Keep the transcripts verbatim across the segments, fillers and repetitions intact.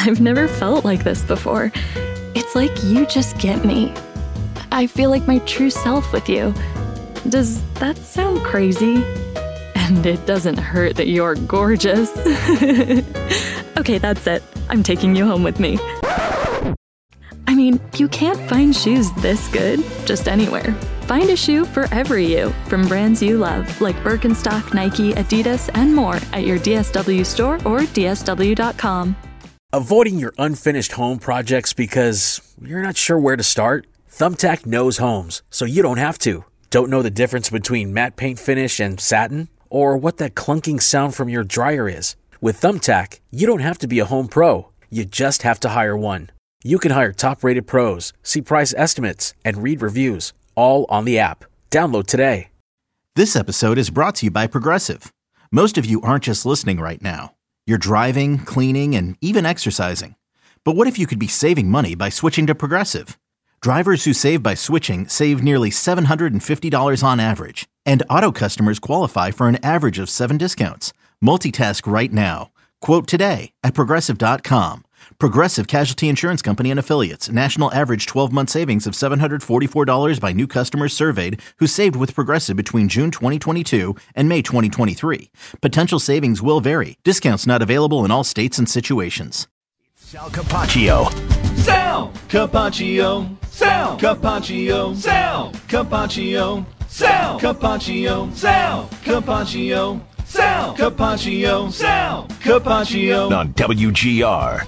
I've never felt like this before. It's like you just get me. I feel like my true self with you. Does that sound crazy? And it doesn't hurt that you're gorgeous. Okay, that's it. I'm taking you home with me. I mean, you can't find shoes this good just anywhere. Find a shoe for every you from brands you love, like Birkenstock, Nike, Adidas, and more at your D S W store or D S W dot com. Avoiding your unfinished home projects because you're not sure where to start? Thumbtack knows homes, so you don't have to. Don't know the difference between matte paint finish and satin? Or what that clunking sound from your dryer is? With Thumbtack, you don't have to be a home pro. You just have to hire one. You can hire top-rated pros, see price estimates, and read reviews, all on the app. Download today. This episode is brought to you by Progressive. Most of you aren't just listening right now. You're driving, cleaning, and even exercising. But what if you could be saving money by switching to Progressive? Drivers who save by switching save nearly seven hundred fifty dollars on average. And auto customers qualify for an average of seven discounts. Multitask right now. Quote today at Progressive dot com. Progressive Casualty Insurance Company and Affiliates. National average twelve-month savings of seven hundred forty-four dollars by new customers surveyed who saved with Progressive between June twenty twenty-two and May twenty twenty-three. Potential savings will vary. Discounts not available in all states and situations. Sal Capaccio. Sal Capaccio. Sal Capaccio. Sal Capaccio. Sal Capaccio. Sal Capaccio. Sal Capaccio. Sal Capaccio. On W G R.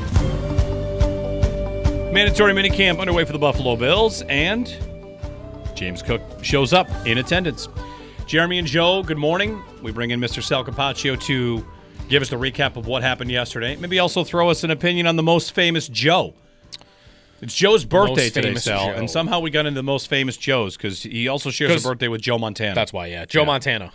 Mandatory minicamp underway for the Buffalo Bills, and James Cook shows up in attendance. Jeremy and Joe, good morning. We bring in Mister Sal Capaccio to give us the recap of what happened yesterday. Maybe also throw us an opinion on the most famous Joe. It's Joe's birthday today, Sal, and somehow we got into the most famous Joes because he also shares a birthday with Joe Montana. That's why, yeah. Joe yeah. Montana.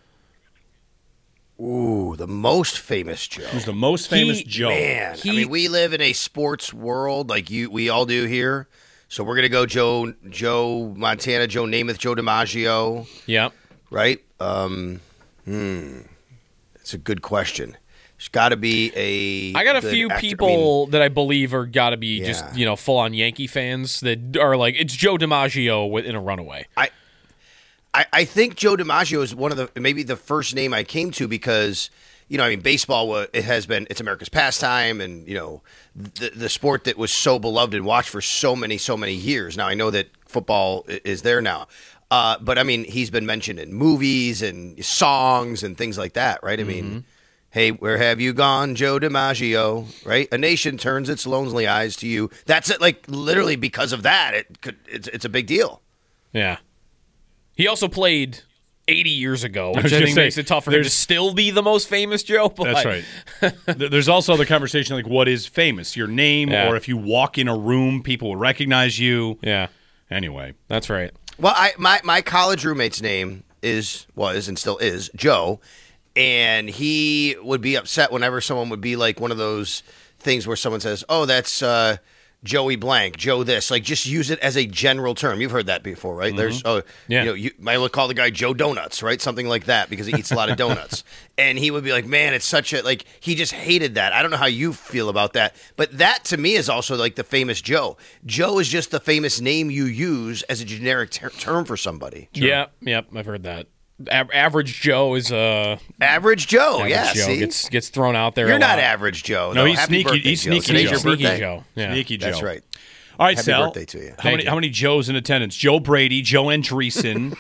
Ooh, the most famous Joe. Who's the most famous he, Joe? Man, he, I mean, we live in a sports world like you, we all do here. So we're gonna go Joe, Joe Montana, Joe Namath, Joe DiMaggio. Yep. Right. Um. Hmm. That's a good question. There's got to be a. I got a few actor. people I mean, that I believe are got to be yeah. just you know full on Yankee fans that are like it's Joe DiMaggio with in a runaway. I. I, I think Joe DiMaggio is one of the maybe the first name I came to because you know I mean baseball it has been it's America's pastime and you know the the sport that was so beloved and watched for so many so many years. Now I know that football is there now, uh, but I mean he's been mentioned in movies and songs and things like that, right? I mm-hmm. mean, hey, where have you gone, Joe DiMaggio? Right? A nation turns its lonely eyes to you. That's it. Like literally because of that, it could it's it's a big deal. Yeah. He also played eighty years ago, which I, I think say, makes it tough for him to still be the most famous Joe. But that's right. There's also the conversation like, what is famous? Your name, yeah. or if you walk in a room, people will recognize you. Yeah. Anyway, that's right. Well, I my, my college roommate's name is was and still is Joe, and he would be upset whenever someone would be like one of those things where someone says, "Oh, that's." Uh, Joey blank, Joe this, like just use it as a general term. You've heard that before, right? Mm-hmm. There's, oh, yeah. you know, you might call the guy Joe Donuts, right? Something like that because he eats a lot of donuts. And he would be like, man, it's such a, like, he just hated that. I don't know how you feel about that. But that to me is also like the famous Joe. Joe is just the famous name you use as a generic ter- term for somebody. Sure. Yeah, yep, I've heard that. A- average Joe is a uh, average Joe. Average yeah, Joe see? gets gets thrown out there. You're a not lot. average Joe. No, though. he's Happy sneaky. birthday, He's Joe. sneaky. Today's Joe. your Sneaky birthday. Joe. Yeah. Sneaky Joe. That's right. All right, Happy Sal. birthday to you. How many, how many Joes in attendance? Joe Brady, Joe Andreessen,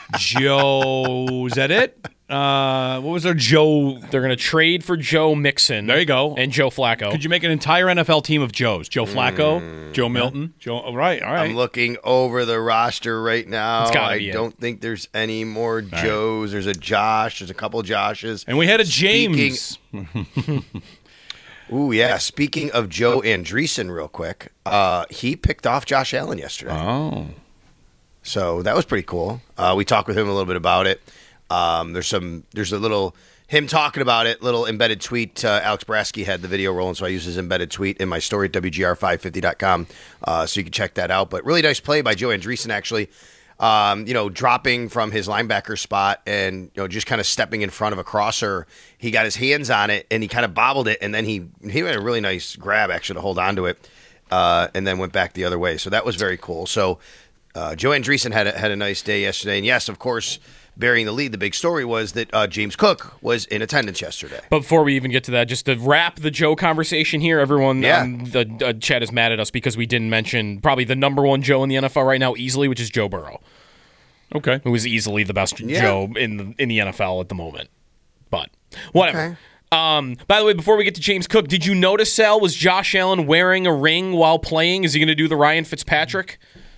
Joe. Is that it? Uh, what was our Joe? They're going to trade for Joe Mixon. There you go. And Joe Flacco. Could you make an entire N F L team of Joes? Joe Flacco, mm. Joe Milton, Joe. Oh, right, all right. I'm looking over the roster right now. It's gotta I be don't it. think there's any more Joes. Right. There's a Josh. There's a couple of Joshes. And we had a James. Speaking, ooh, yeah. Speaking of Joe Andreessen, real quick, uh, he picked off Josh Allen yesterday. Oh. So that was pretty cool. Uh, we talked with him a little bit about it. Um, there's some. There's a little him talking about it. Little embedded tweet. Uh, Alex Brasky had the video rolling, so I used his embedded tweet in my story at W G R five fifty dot com, uh, so you can check that out. But really nice play by Joe Andreessen. Actually, um, you know, dropping from his linebacker spot and, you know, just kind of stepping in front of a crosser. He got his hands on it and he kind of bobbled it, and then he he had a really nice grab actually to hold on to it, uh, and then went back the other way. So that was very cool. So uh, Joe Andreessen had a, had a nice day yesterday, and yes, of course, burying the lead, the big story was that uh, James Cook was in attendance yesterday. But before we even get to that, just to wrap the Joe conversation here, everyone yeah. um, the uh, chat is mad at us because we didn't mention probably the number one Joe in the N F L right now easily, which is Joe Burrow. Okay. Who is easily the best yeah. Joe in the, in the N F L at the moment. But whatever. Okay. Um, by the way, before we get to James Cook, did you notice, Sal, was Josh Allen wearing a ring while playing? Is he going to do the Ryan Fitzpatrick?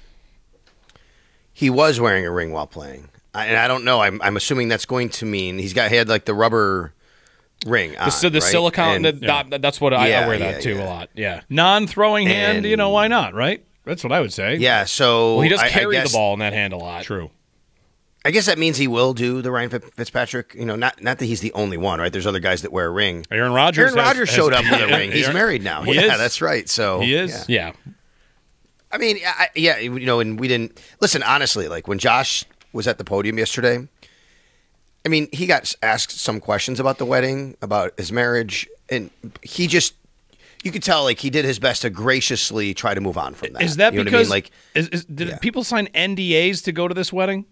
He was wearing a ring while playing. I, and I don't know. I'm, I'm assuming that's going to mean he's got he had like the rubber ring on, the, the right? silicone. And, the, yeah. that, that's what I, yeah, I wear that yeah, too yeah. a lot. Yeah. Non-throwing hand, And- you know, why not, right? That's what I would say. Yeah, so Well, he does I- I carry guess- the ball in that hand a lot. True. I guess that means he will do the Ryan Fitzpatrick. You know, not not that he's the only one, right? There's other guys that wear a ring. Aaron Rodgers. Aaron has- Rodgers has- showed up with a Yeah, ring. He's Aaron- married now. He yeah, is. that's right. So He is. yeah. Yeah. I mean, I, yeah, you know, and we didn't listen honestly. Like when Josh was at the podium yesterday, I mean, he got asked some questions about the wedding, about his marriage, and he just. You could tell, like, he did his best to graciously try to move on from that. Is that you know because what I mean? Like, is, is, did yeah. people sign N D As to go to this wedding?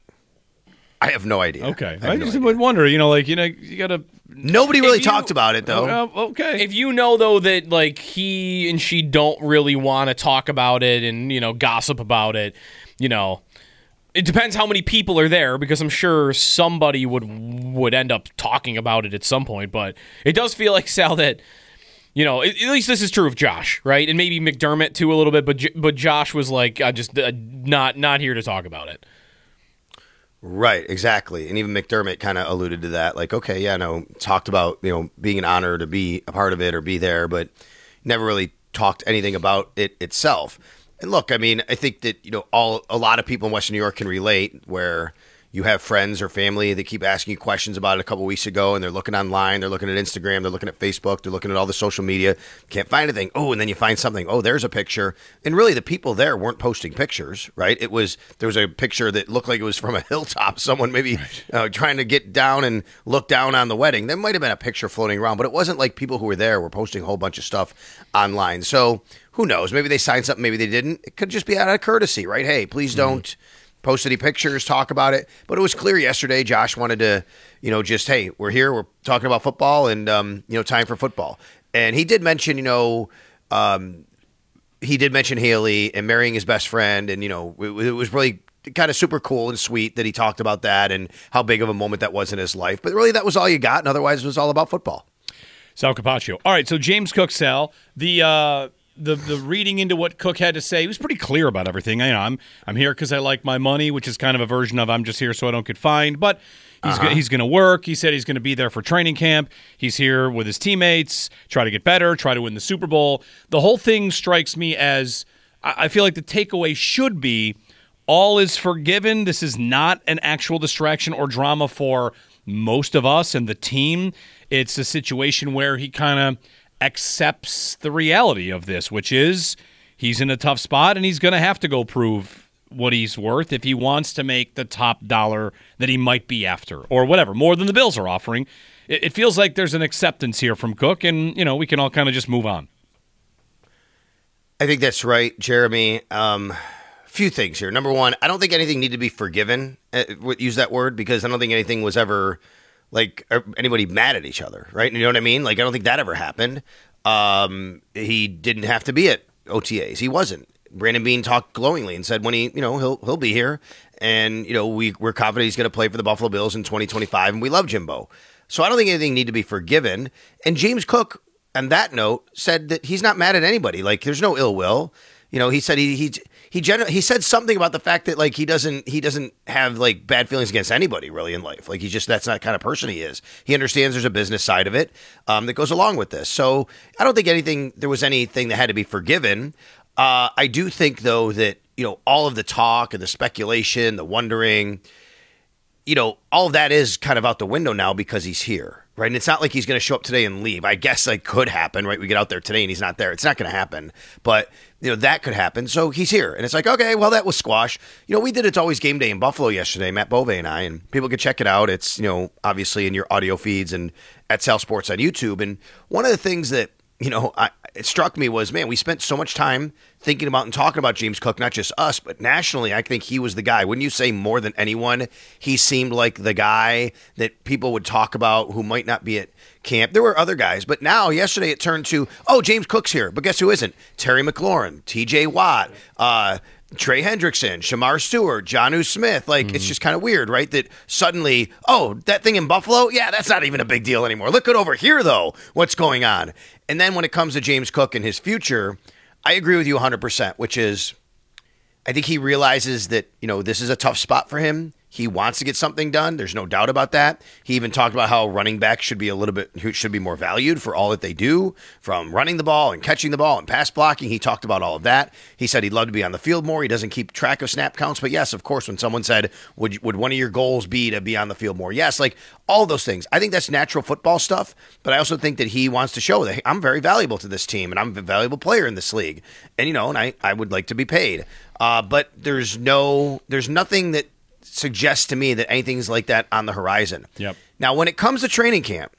I have no idea. Okay, I, I, have no just idea. would wonder. You know, like you know, you gotta. Nobody really If you- talked about it though. Uh, okay. If you know, though, that like he and she don't really want to talk about it and, you know, gossip about it, you know, it depends how many people are there, because I'm sure somebody would would end up talking about it at some point. But it does feel like, Sal, that, you know, at least this is true of Josh, right? And maybe McDermott too a little bit, but J- but Josh was like, I just uh, not not here to talk about it. Right, exactly. And even McDermott kind of alluded to that. Like, okay, yeah, no, talked about, you know, being an honor to be a part of it or be there, but never really talked anything about it itself. And look, I mean, I think that, you know, all a lot of people in Western New York can relate where you have friends or family that keep asking you questions about it a couple weeks ago, and they're looking online, they're looking at Instagram, they're looking at Facebook, they're looking at all the social media, can't find anything. Oh, and then you find something. Oh, there's a picture. And really the people there weren't posting pictures, right? It was, there was a picture that looked like it was from a hilltop, someone maybe right. uh, trying to get down and look down on the wedding. There might have been a picture floating around, but it wasn't like people who were there were posting a whole bunch of stuff online. So who knows? Maybe they signed something, maybe they didn't. It could just be out of courtesy, right? Hey, please don't mm-hmm. post any pictures, talk about it. But it was clear yesterday Josh wanted to, you know, just, hey, we're here, we're talking about football and, um, you know, time for football. And he did mention, you know, um, he did mention Haley and marrying his best friend. And, you know, it, it was really kind of super cool and sweet that he talked about that and how big of a moment that was in his life. But really that was all you got. And otherwise it was all about football. Sal Capaccio. All right, so James Cook, Sal, the uh, the the reading into what Cook had to say, he was pretty clear about everything. I know I'm I'm here because I like my money, which is kind of a version of I'm just here so I don't get fined. But he's uh-huh. go- he's going to work. He said he's going to be there for training camp. He's here with his teammates, try to get better, try to win the Super Bowl. The whole thing strikes me as I, I feel like the takeaway should be all is forgiven. This is not an actual distraction or drama for most of us and the team. It's a situation where he kind of accepts the reality of this, which is he's in a tough spot and he's going to have to go prove what he's worth if he wants to make the top dollar that he might be after or whatever, more than the Bills are offering. It, it feels like there's an acceptance here from Cook, and, you know, we can all kind of just move on. I think that's right, Jeremy. Um, few things here. Number one, I don't think anything needed to be forgiven. Uh, use that word, because I don't think anything was ever like anybody mad at each other, right? You know what I mean? Like, I don't think that ever happened. Um, he didn't have to be at O T As. He wasn't. Brandon Beane talked glowingly and said when he, you know, he'll he'll be here, and you know we we're confident he's going to play for the Buffalo Bills in twenty twenty-five, and we love Jimbo. So I don't think anything need to be forgiven. And James Cook, on that note, said that he's not mad at anybody. Like, there's no ill will. You know, he said he he he gener- he said something about the fact that like he doesn't he doesn't have like bad feelings against anybody really in life. Like, he's just that's not the kind of person he is. He understands there's a business side of it um, that goes along with this. So I don't think anything there was anything that had to be forgiven. Uh, I do think though that you know all of the talk and the speculation, the wondering, you know, all of that is kind of out the window now because he's here. right? And it's not like he's going to show up today and leave. I guess that could happen, right? We get out there today and he's not there. It's not going to happen. But, you know, that could happen. So he's here. And it's like, okay, well, that was squash. You know, we did It's Always Game Day in Buffalo yesterday, Matt Bove and I, and people can check it out. It's, you know, obviously in your audio feeds and at Sal Sports on YouTube. And one of the things that, you know, I, it struck me was, man, we spent so much time thinking about and talking about James Cook, not just us, but nationally. I think he was the guy. Wouldn't you say more than anyone, he seemed like the guy that people would talk about who might not be at camp? There were other guys, but now yesterday it turned to, oh, James Cook's here. But guess who isn't? Terry McLaurin, T J Watt, uh, Trey Hendrickson, Shamar Stewart, Jonnu Smith. Like, mm-hmm. It's just kind of weird, right? That suddenly, oh, that thing in Buffalo? Yeah, that's not even a big deal anymore. Look at over here, though, what's going on. And then when it comes to James Cook and his future, I agree with you one hundred percent, which is I think he realizes that, you know, this is a tough spot for him. He wants to get something done. There's no doubt about that. He even talked about how running back should be a little bit, should be more valued for all that they do, from running the ball and catching the ball and pass blocking. He talked about all of that. He said he'd love to be on the field more. He doesn't keep track of snap counts. But yes, of course, when someone said, would, would one of your goals be to be on the field more? Yes, like all those things. I think that's natural football stuff. But I also think that he wants to show that hey, I'm very valuable to this team and I'm a valuable player in this league. And, you know, and I, I would like to be paid. Uh, but there's no, there's nothing that suggests to me that anything's like that on the horizon. Yep. Now, when it comes to training camp,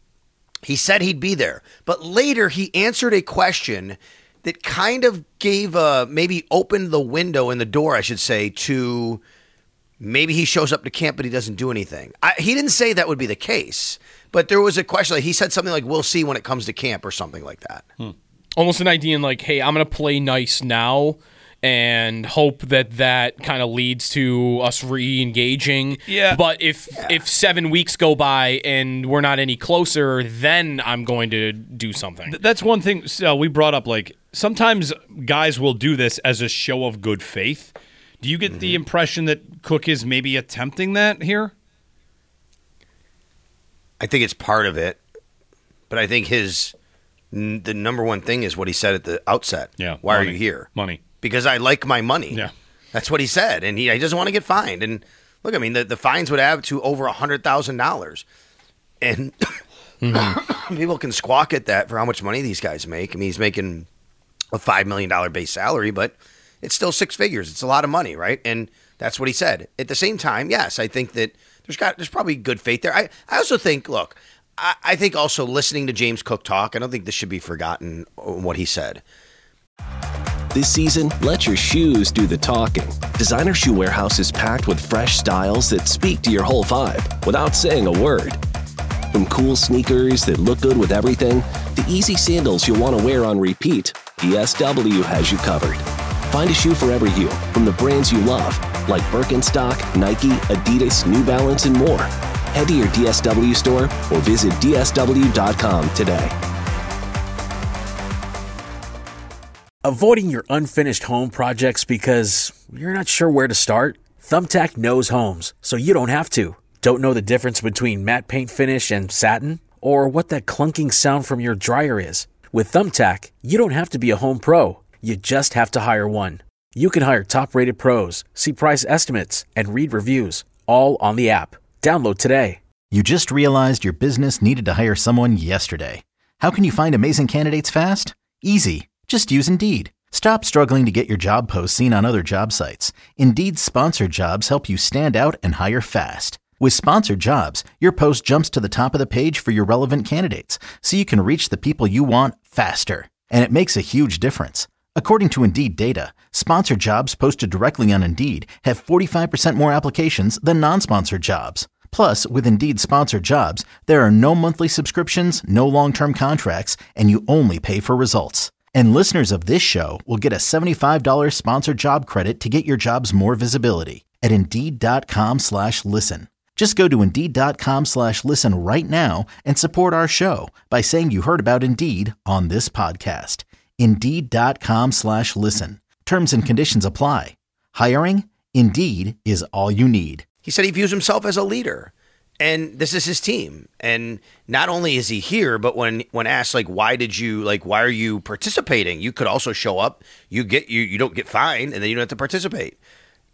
he said he'd be there. But later he answered a question that kind of gave a, maybe opened the window and the door, I should say, to maybe he shows up to camp but he doesn't do anything. I, he didn't say that would be the case, but there was a question. Like he said something like, we'll see when it comes to camp or something like that. Hmm. Almost an idea in like, hey, I'm going to play nice now and hope that that kind of leads to us re-engaging. Yeah. But if yeah. if seven weeks go by and we're not any closer, then I'm going to do something. Th- that's one thing uh, we brought up. Like sometimes guys will do this as a show of good faith. Do you get mm-hmm. the impression that Cook is maybe attempting that here? I think it's part of it, but I think his n- the number one thing is what he said at the outset. Yeah. Why money. are you here? Money. Because I like my money. Yeah. That's what he said. And he, he doesn't want to get fined. And look, I mean, the, the fines would add to over one hundred thousand dollars. And mm-hmm. people can squawk at that for how much money these guys make. I mean, he's making a five million dollars base salary, but it's still six figures. It's a lot of money, right? And that's what he said. At the same time, yes, I think that there's got there's probably good faith there. I, I also think, look, I, I think also listening to James Cook talk, I don't think this should be forgotten what he said. This season, let your shoes do the talking. Designer Shoe Warehouse is packed with fresh styles that speak to your whole vibe without saying a word. From cool sneakers that look good with everything, to easy sandals you'll want to wear on repeat, D S W has you covered. Find a shoe for every you from the brands you love, like Birkenstock, Nike, Adidas, New Balance, and more. Head to your D S W store or visit D S W dot com today. Avoiding your unfinished home projects because you're not sure where to start? Thumbtack knows homes, so you don't have to. Don't know the difference between matte paint finish and satin? Or what that clunking sound from your dryer is? With Thumbtack, you don't have to be a home pro. You just have to hire one. You can hire top-rated pros, see price estimates, and read reviews, all on the app. Download today. You just realized your business needed to hire someone yesterday. How can you find amazing candidates fast? Easy. Just use Indeed. Stop struggling to get your job posts seen on other job sites. Indeed's sponsored jobs help you stand out and hire fast. With sponsored jobs, your post jumps to the top of the page for your relevant candidates, so you can reach the people you want faster. And it makes a huge difference. According to Indeed data, sponsored jobs posted directly on Indeed have forty-five percent more applications than non-sponsored jobs. Plus, with Indeed sponsored jobs, there are no monthly subscriptions, no long-term contracts, and you only pay for results. And listeners of this show will get a seventy-five dollars sponsored job credit to get your jobs more visibility at Indeed.com slash listen. Just go to Indeed.com slash listen right now and support our show by saying you heard about Indeed on this podcast. Indeed.com slash listen. Terms and conditions apply. Hiring? Indeed is all you need. He said he views himself as a leader. And this is his team. And not only is he here, but when, when asked, like, why did you, like, why are you participating? You could also show up, you get, you, you don't get fined, and then you don't have to participate.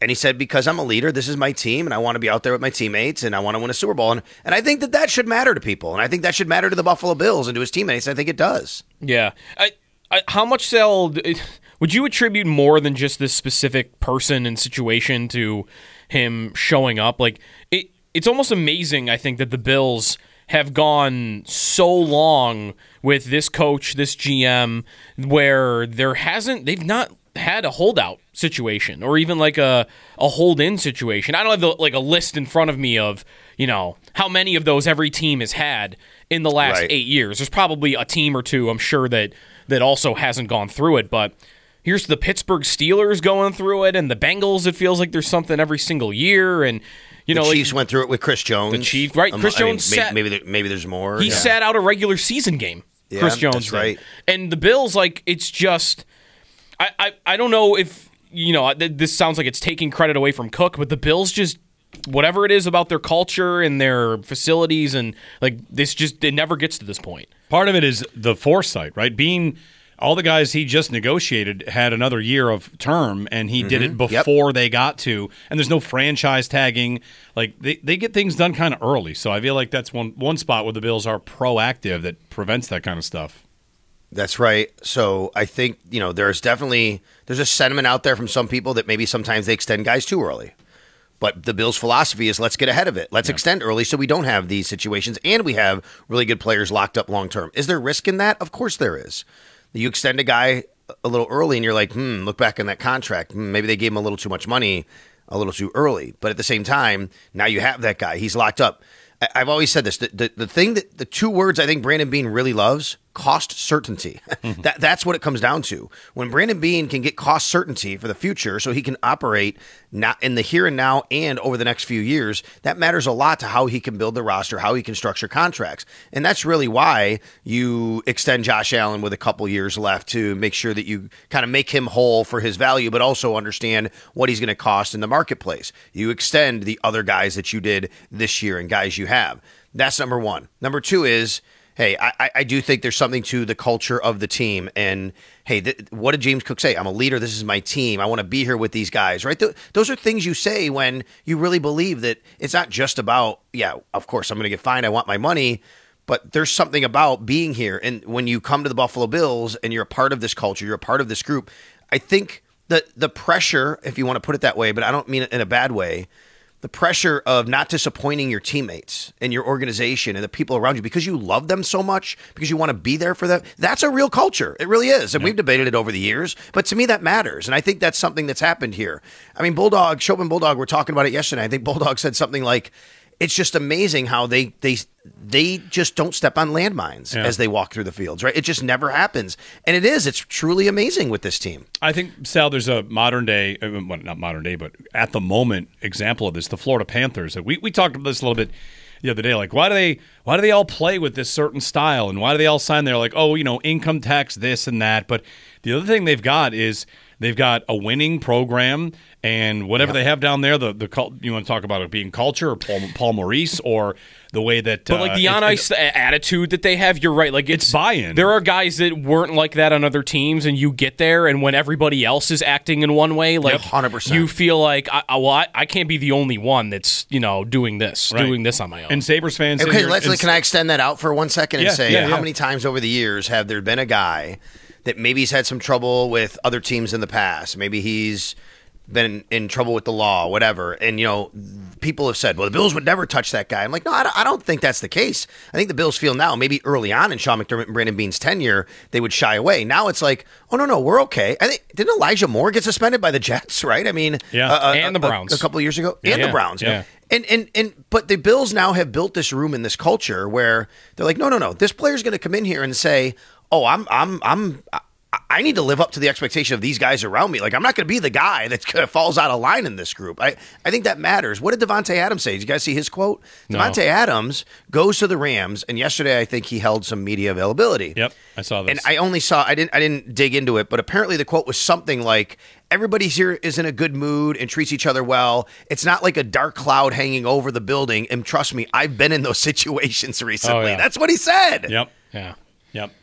And he said, because I'm a leader, this is my team, and I want to be out there with my teammates, and I want to win a Super Bowl. And, and I think that that should matter to people, and I think that should matter to the Buffalo Bills and to his teammates. I think it does. Yeah. I, I, how much, Sal, would you attribute more than just this specific person and situation to him showing up? Like, it, it's almost amazing, I think, that the Bills have gone so long with this coach, this G M, where there hasn't, they've not had a holdout situation or even like a, a hold-in situation. I don't have the, like a list in front of me of, you know, how many of those every team has had in the last Right. eight years. There's probably a team or two, I'm sure, that that also hasn't gone through it. But here's the Pittsburgh Steelers going through it, and the Bengals, it feels like there's something every single year. And, you know, the like, Chiefs went through it with Chris Jones. The Chiefs, right. Chris I mean, Jones maybe, sat, maybe, there, maybe there's more. he yeah. sat out a regular season game. Yeah, Chris Jones that's did. right. And the Bills, like, it's just, I, I, I don't know if, you know, this sounds like it's taking credit away from Cook, but the Bills just, whatever it is about their culture and their facilities, and like this just, it never gets to this point. Part of it is the foresight, right? Being all the guys he just negotiated had another year of term, and he mm-hmm. did it before yep. they got to, and there's no franchise tagging. Like they, they get things done kind of early. So I feel like that's one one spot where the Bills are proactive that prevents that kind of stuff. That's right. So I think, you know, there's definitely there's a sentiment out there from some people that maybe sometimes they extend guys too early. But the Bills' philosophy is let's get ahead of it. Let's yeah. extend early so we don't have these situations, and we have really good players locked up long term. Is there risk in that? Of course there is. You extend a guy a little early, and you're like, hmm, look back in that contract. Hmm, maybe they gave him a little too much money a little too early. But at the same time, now you have that guy. He's locked up. I- I've always said this. The, the, the thing that the two words I think Brandon Beane really loves, cost certainty. Mm-hmm. that That's what it comes down to. When Brandon Beane can get cost certainty for the future so he can operate not in the here and now and over the next few years, that matters a lot to how he can build the roster, how he can structure contracts. And that's really why you extend Josh Allen with a couple years left to make sure that you kind of make him whole for his value, but also understand what he's going to cost in the marketplace. You extend the other guys that you did this year and guys you have. That's number one. Number two is, hey, I, I do think there's something to the culture of the team. And, hey, th- what did James Cook say? I'm a leader. This is my team. I want to be here with these guys, right? Th- those are things you say when you really believe that it's not just about, yeah, of course, I'm going to get fined. I want my money. But there's something about being here. And when you come to the Buffalo Bills and you're a part of this culture, you're a part of this group, I think the the pressure, if you want to put it that way, but I don't mean it in a bad way, the pressure of not disappointing your teammates and your organization and the people around you because you love them so much, because you want to be there for them, that's a real culture. It really is. And yeah. we've debated it over the years, but to me that matters. And I think that's something that's happened here. I mean, Bulldog, Chopin Bulldog, we're talking about it yesterday. I think Bulldog said something like, it's just amazing how they they they just don't step on landmines yeah. as they walk through the fields, right? It just never happens. And it is. It's truly amazing with this team. I think, Sal, there's a modern day, well, not modern day, but at the moment example of this, the Florida Panthers. We we talked about this a little bit the other day. Like, why do they why do they all play with this certain style? And why do they all sign there? Like, oh, you know, income tax, this and that. But the other thing they've got is they've got a winning program. And whatever yep. they have down there, the the cult, you want to talk about it being culture, or Paul, Paul Maurice, or the way that, but like the uh, on ice attitude that they have, you're right. Like it's, it's buy-in. There are guys that weren't like that on other teams, and you get there, and when everybody else is acting in one way, like yep, one hundred percent. You feel like, I, I, well, I, I can't be the only one that's you know doing this, right. doing this on my own. And Sabres fans, okay, let's can I extend that out for one second and yeah, say yeah, how yeah. many times over the years have there been a guy that maybe he's had some trouble with other teams in the past? Maybe he's been in trouble with the law, whatever. And, you know, people have said, well, the Bills would never touch that guy. I'm like, no, I don't think that's the case. I think the Bills feel now, maybe early on in Sean McDermott and Brandon Beane's tenure, they would shy away. Now it's like, oh, no, no, we're okay. I think, didn't Elijah Moore get suspended by the Jets, right? I mean, yeah. uh, and a, the Browns. A, a couple of years ago. Yeah. And yeah. the Browns. Yeah. And, and, and, but the Bills now have built this room and this culture where they're like, no, no, no, this player's going to come in here and say, oh, I'm, I'm, I'm, I need to live up to the expectation of these guys around me. Like, I'm not going to be the guy that falls out of line in this group. I, I think that matters. What did Devontae Adams say? Did you guys see his quote? No. Devontae Adams goes to the Rams, and yesterday I think he held some media availability. Yep, I saw this. And I only saw, I didn't I didn't dig into it, but apparently the quote was something like, everybody here is in a good mood and treats each other well. It's not like a dark cloud hanging over the building. And trust me, I've been in those situations recently. Oh, yeah. That's what he said. Yep. Yeah. Yep.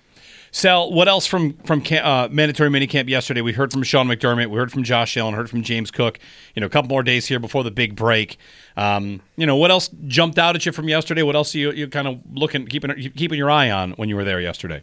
Sal, what else from from camp, uh, mandatory minicamp yesterday? We heard from Sean McDermott. We heard from Josh Allen. Heard from James Cook. You know, a couple more days here before the big break. Um, you know, what else jumped out at you from yesterday? What else are you you kind of looking, keeping keeping your eye on when you were there yesterday?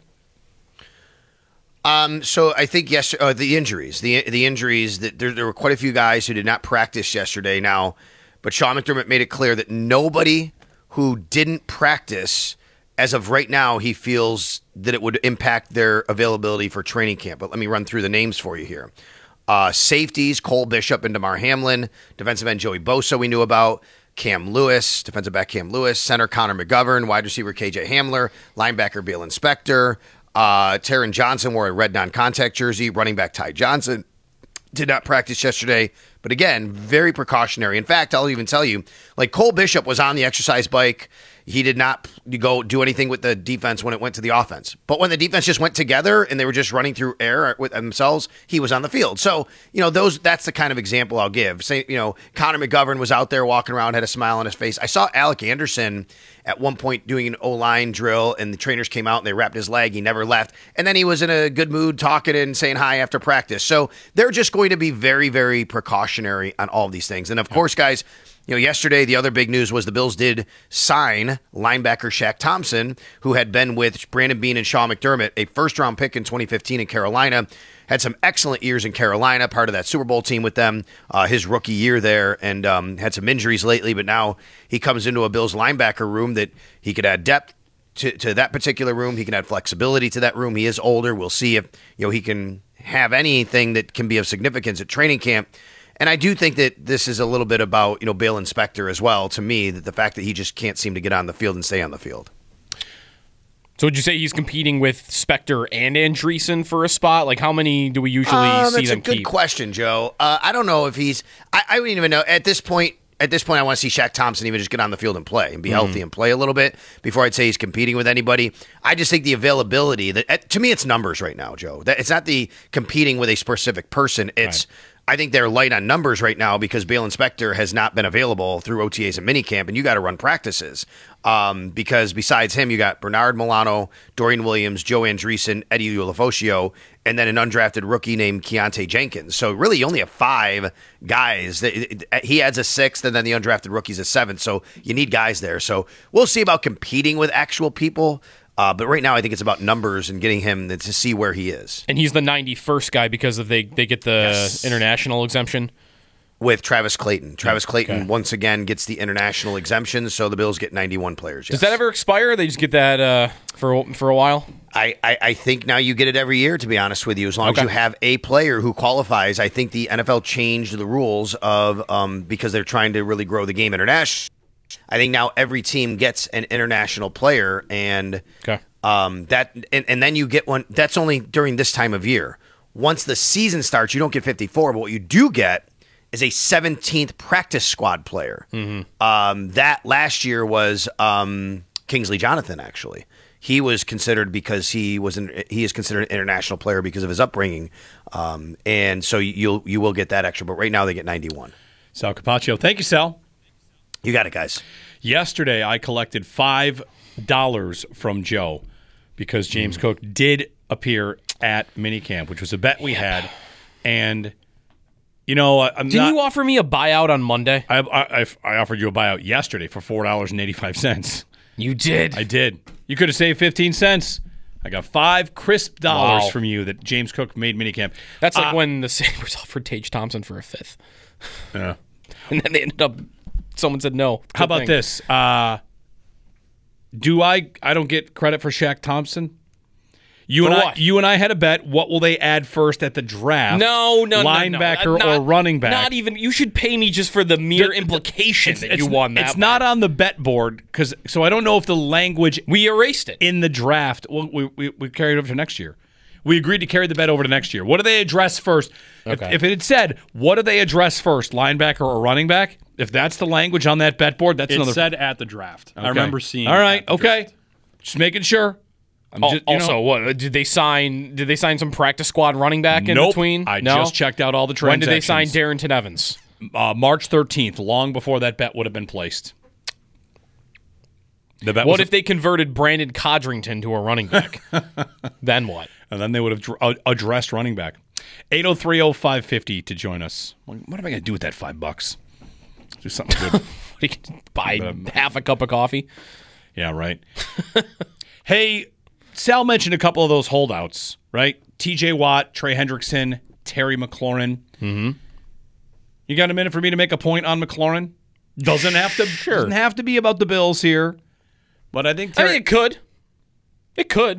Um, so I think yes, uh, the injuries, the the injuries that there, there were quite a few guys who did not practice yesterday. Now, but Sean McDermott made it clear that nobody who didn't practice, as of right now, he feels that it would impact their availability for training camp. But let me run through the names for you here. Uh, safeties, Cole Bishop and DeMar Hamlin. Defensive end, Joey Bosa, we knew about. Cam Lewis, defensive back Cam Lewis. Center, Connor McGovern. Wide receiver, K J Hamler. Linebacker, Bill Inspector. Uh, Taron Johnson wore a red non-contact jersey. Running back, Ty Johnson did not practice yesterday. But again, very precautionary. In fact, I'll even tell you, like Cole Bishop was on the exercise bike. He did not go do anything with the defense when it went to the offense. But when the defense just went together and they were just running through air with themselves, he was on the field. So, you know, those that's the kind of example I'll give. Say, you know, Connor McGovern was out there walking around, had a smile on his face. I saw Alec Anderson at one point doing an O-line drill, and the trainers came out and they wrapped his leg. He never left. And then he was in a good mood talking and saying hi after practice. So they're just going to be very, very precautionary on all of these things. And, of course, guys, you know, yesterday, the other big news was the Bills did sign linebacker Shaq Thompson, who had been with Brandon Beane and Sean McDermott, a first-round pick in twenty fifteen in Carolina. Had some excellent years in Carolina, part of that Super Bowl team with them, uh, his rookie year there, and um, had some injuries lately. But now he comes into a Bills linebacker room that he could add depth to, to that particular room. He can add flexibility to that room. He is older. We'll see if you know he can have anything that can be of significance at training camp. And I do think that this is a little bit about, you know, Bill Inspector as well, to me, that the fact that he just can't seem to get on the field and stay on the field. So would you say he's competing with Spector and Andreessen for a spot? Like, how many do we usually um, see them keep? That's a good question, Joe. Uh, I don't know if he's I, – I wouldn't even know. At this point, at this point, I want to see Shaq Thompson even just get on the field and play and be mm-hmm. healthy and play a little bit before I'd say he's competing with anybody. I just think the availability – that to me, it's numbers right now, Joe. That, it's not the competing with a specific person. It's right. – I think they're light on numbers right now because Bill Inspector has not been available through O T As and minicamp, and you got to run practices. Um, because besides him, you got Bernard Milano, Dorian Williams, Joe Andreessen, Eddie Ulofoshio, and then an undrafted rookie named Keontae Jenkins. So really, you only have five guys. He adds a sixth, and then the undrafted rookie's a seventh. So you need guys there. So we'll see about competing with actual people. Uh, but right now, I think it's about numbers and getting him to see where he is. And he's the ninety-first guy because of they they get the yes. international exemption. With Travis Clayton. Travis Clayton, okay. once again, gets the international exemption, so the Bills get ninety-one players. Yes. Does that ever expire? Or they just get that uh, for, for a while? I, I, I think now you get it every year, to be honest with you, as long okay. as you have a player who qualifies. I think the N F L changed the rules of um, because they're trying to really grow the game internationally. I think now every team gets an international player, and okay. um, that and, and then you get one. That's only during this time of year. Once the season starts, you don't get fifty-four, but what you do get is a seventeenth practice squad player. Mm-hmm. Um, that last year was um, Kingsley Jonathan. Actually, he was considered because he was an, he is considered an international player because of his upbringing, um, and so you'll you will get that extra. But right now they get ninety-one. Sal Capaccio, thank you, Sal. You got it, guys. Yesterday, I collected five dollars from Joe because James mm. Cook did appear at minicamp, which was a bet we had. And, you know, I'm Didn't not, you offer me a buyout on Monday? I, I, I offered you a buyout yesterday for four dollars and eighty-five cents. You did? I did. You could have saved fifteen cents. I got five crisp dollars wow. from you that James Cook made minicamp. That's like uh, when the Sabres offered Tage Thompson for a fifth. Yeah. And then they ended up... Someone said no. Good How about thing. this? Uh, do I? I don't get credit for Shaq Thompson. You for and what? I. You and I had a bet. What will they add first at the draft? No, no, linebacker no, no. Not, or running back. Not even. You should pay me just for the mere the, implication it's, that it's, you won that. It's bet. not on the bet board because. So I don't know if the language we erased it in the draft. Well, we we, we carried it over to next year. We agreed to carry the bet over to next year. What do they address first? Okay. If, if it had said, what do they address first, linebacker or running back? If that's the language on that bet board, that's it another. It said at the draft. Okay. I remember seeing. All right, okay, draft. Just making sure. I'm Al- just, you also, know, what did they sign? Did they sign some practice squad running back in nope. between? I no? just checked out all the When transactions. did they sign Darrington Evans? Uh, March thirteenth, long before that bet would have been placed. The bet What was if they converted Brandon Codrington to a running back? Then what? And then they would have dr- uh, addressed running back. eight oh three oh five fifty to join us. What am I going to do with that five bucks? Do something good. You can buy um, half a cup of coffee. Yeah, right. Hey, Sal mentioned a couple of those holdouts, right? T J Watt, Trey Hendrickson, Terry McLaurin. Mm-hmm. You got a minute for me to make a point on McLaurin? Doesn't have to. Sure. Doesn't have to be about the Bills here, but I think. Terry, I mean, it could. It could.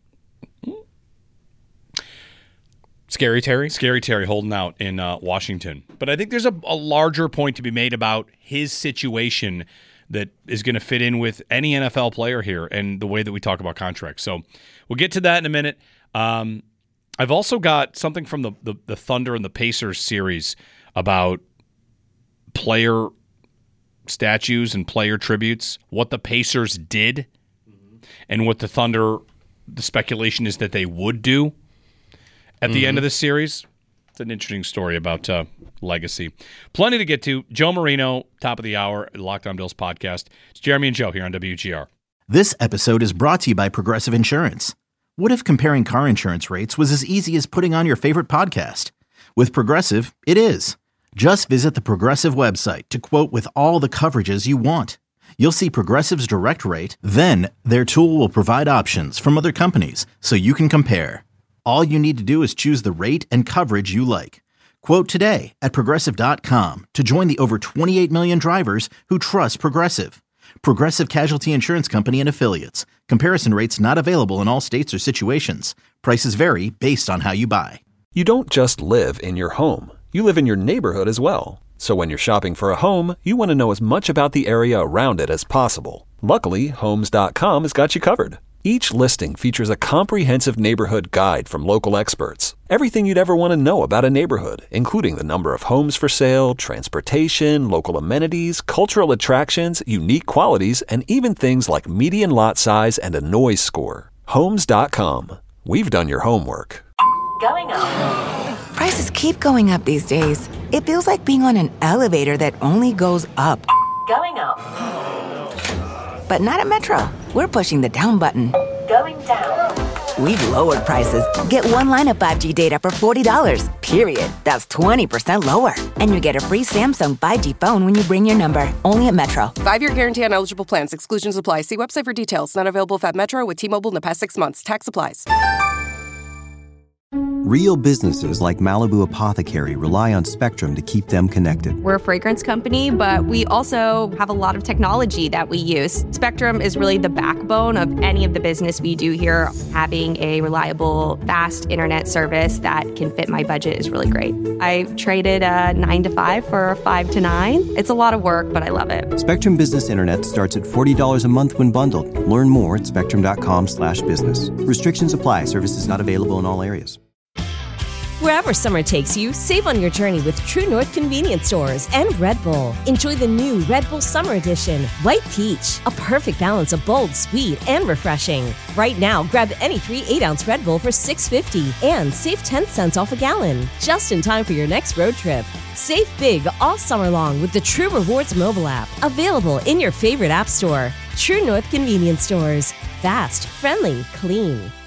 Scary Terry. Scary Terry holding out in uh, Washington. But I think there's a, a larger point to be made about his situation that is going to fit in with any N F L player here and the way that we talk about contracts. So we'll get to that in a minute. Um, I've also got something from the, the, the Thunder and the Pacers series about player statues and player tributes, what the Pacers did, mm-hmm. and what the Thunder, the speculation is that they would do at the mm-hmm. end of this series. It's an interesting story about uh, legacy. Plenty to get to. Joe Marino, top of the hour, Locked On Bills podcast. It's Jeremy and Joe here on W G R. This episode is brought to you by Progressive Insurance. What if comparing car insurance rates was as easy as putting on your favorite podcast? With Progressive, it is. Just visit the Progressive website to quote with all the coverages you want. You'll see Progressive's direct rate, then their tool will provide options from other companies so you can compare. All you need to do is choose the rate and coverage you like. Quote today at Progressive dot com to join the over twenty-eight million drivers who trust Progressive. Progressive Casualty Insurance Company and Affiliates. Comparison rates not available in all states or situations. Prices vary based on how you buy. You don't just live in your home. You live in your neighborhood as well. So when you're shopping for a home, you want to know as much about the area around it as possible. Luckily, Homes dot com has got you covered. Each listing features a comprehensive neighborhood guide from local experts. Everything you'd ever want to know about a neighborhood, including the number of homes for sale, transportation, local amenities, cultural attractions, unique qualities, and even things like median lot size and a noise score. Homes dot com. We've done your homework. Going up. Prices keep going up these days. It feels like being on an elevator that only goes up. Going up. But not at Metro. We're pushing the down button. Going down. We've lowered prices. Get one line of five G data for forty dollars, period. That's twenty percent lower. And you get a free Samsung five G phone when you bring your number. Only at Metro. Five-year guarantee on eligible plans. Exclusions apply. See website for details. Not available at Metro with T-Mobile in the past six months. Tax applies. Real businesses like Malibu Apothecary rely on Spectrum to keep them connected. We're a fragrance company, but we also have a lot of technology that we use. Spectrum is really the backbone of any of the business we do here. Having a reliable, fast internet service that can fit my budget is really great. I traded a nine to five for a five to nine. It's a lot of work, but I love it. Spectrum Business Internet starts at forty dollars a month when bundled. Learn more at spectrum.com slash business. Restrictions apply. Services not available in all areas. Wherever summer takes you, save on your journey with True North Convenience Stores and Red Bull. Enjoy the new Red Bull Summer Edition, White Peach, a perfect balance of bold, sweet, and refreshing. Right now, grab any three eight-ounce Red Bull for six fifty and save ten cents off a gallon, just in time for your next road trip. Save big all summer long with the True Rewards mobile app, available in your favorite app store. True North Convenience Stores. Fast, friendly, clean.